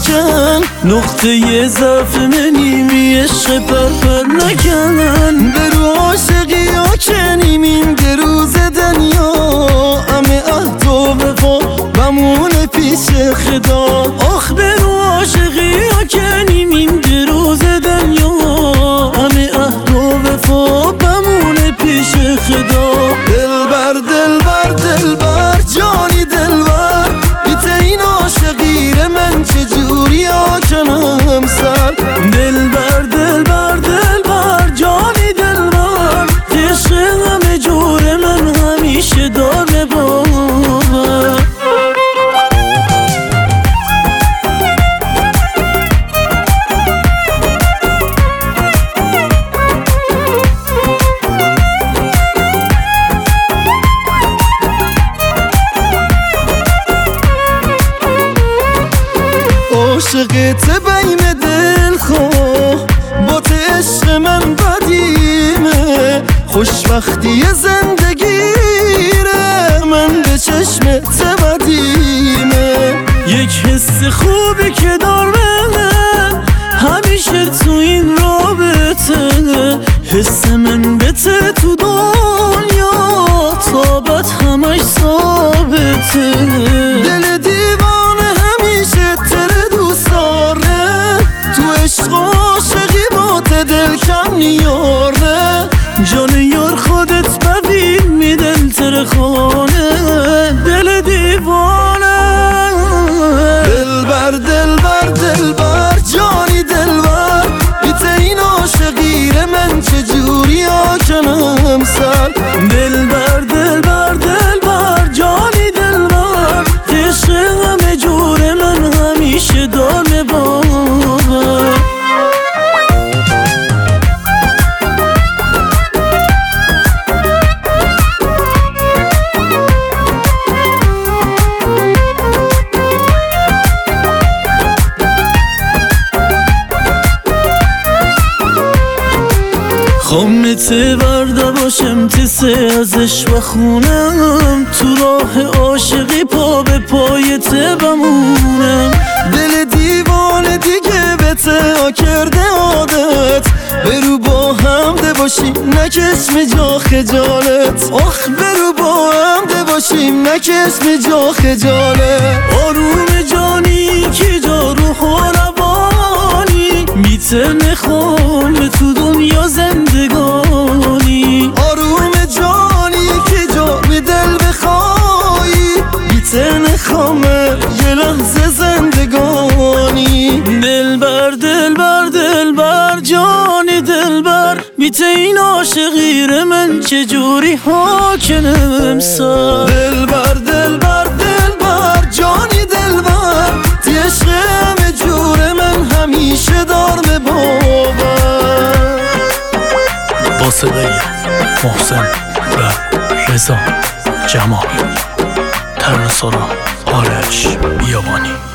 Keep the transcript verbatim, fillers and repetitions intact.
نکن، نقطه ضعف منی عشق پرپر نکن. برو عاشقی ها کنیمیم گروز دنیا، همه عهد و وفا بمونه پیش خدا. آخ برو عاشقی ها کنیمیم گروز دنیا، همه عهد و وفا بمونه پیش خدا. دلبر دلبر دلبر جانی دلبر، بیت این عاشقیر من چجوری ها کنم سر. دلبر دلبر دلبر جانی دلبر، عشق همه جور من همیشه داره باور. عاشقت بیم دل خواه، با ته عشق من بدیمه. خوشبختی زندگیره من به چشمت بدیمه. یک حس خوبی که دارم همیشه تو این رابطه، حس من بته تو دنیا تابت همش ثابته. دل دیوانه همیشه تره دوست داره، تو عشق عاشقی با ته دل کم نیاره. جان یار خودت ببین می دل تره خانه، دل دیوانه. دلبر دلبر دلبر جانی دلبر، بیت این عاشقیر من چجوری ها کنم سر. دلبر دلبر دلبر جانی دلبر، عشق همه جور من همیشه داره باور. خامت ورده باشم تسه ازش بخونم، تو راه عاشقی پا به پایت بمونم. دل دیوانه دیگه به ته کرده عادت، برو با هم ده باشیم نکشم جا خجالت. آخ برو با هم ده باشیم نکشم جا خجالت. آروم جانی که جا روح و روانی، میته نخوام تو دنیا زندگانی. آروم جانی که جا به دل بخوایی، بیته نخوامه یه لحظه زندگانی. دلبر دلبر دلبر جانی دلبر، بیته این عاشقیر من چجوری ها کنم سر. دلبر دلبر دلبر جانی دلبر، تی عشق همه جور من همیشه دار به باور. با صدای محسن و رضا جمال، ترانه‌سرا آرش بیابانی.